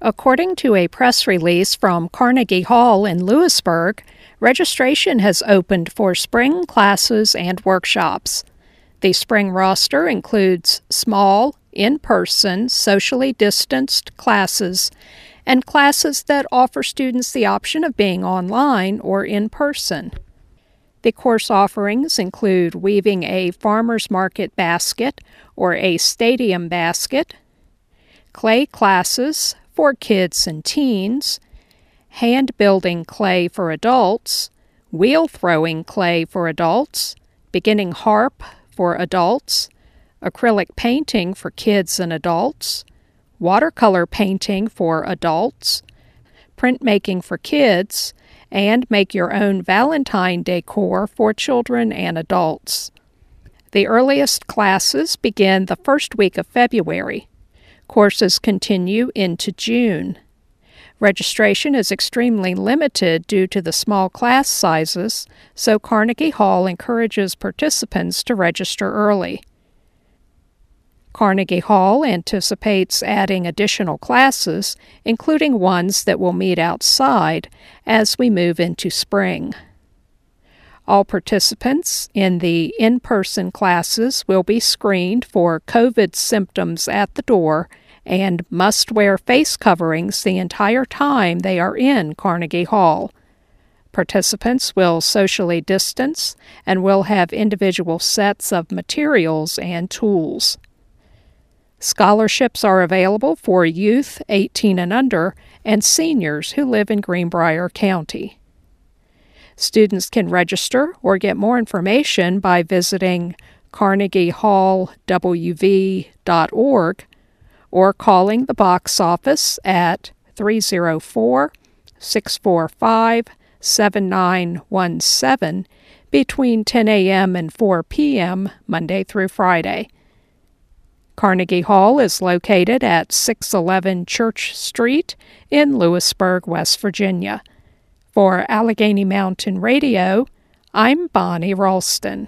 According to a press release from Carnegie Hall in Lewisburg, registration has opened for spring classes and workshops. The spring roster includes small, in-person, socially distanced classes and classes that offer students the option of being online or in person. The course offerings include weaving a farmer's market basket or a stadium basket, clay classes for kids and teens, hand-building clay for adults, wheel-throwing clay for adults, beginning harp for adults, acrylic painting for kids and adults, watercolor painting for adults, printmaking for kids, and make your own Valentine decor for children and adults. The earliest classes begin the first week of February. Courses continue into June. Registration is extremely limited due to the small class sizes, so Carnegie Hall encourages participants to register early. Carnegie Hall anticipates adding additional classes, including ones that will meet outside, as we move into spring. All participants in the in-person classes will be screened for COVID symptoms at the door and must wear face coverings the entire time they are in Carnegie Hall. Participants will socially distance and will have individual sets of materials and tools. Scholarships are available for youth 18 and under and seniors who live in Greenbrier County. Students can register or get more information by visiting carnegiehallwv.org or calling the box office at 304-645-7917 between 10 a.m. and 4 p.m. Monday through Friday. Carnegie Hall is located at 611 Church Street in Lewisburg, West Virginia. For Allegheny Mountain Radio, I'm Bonnie Ralston.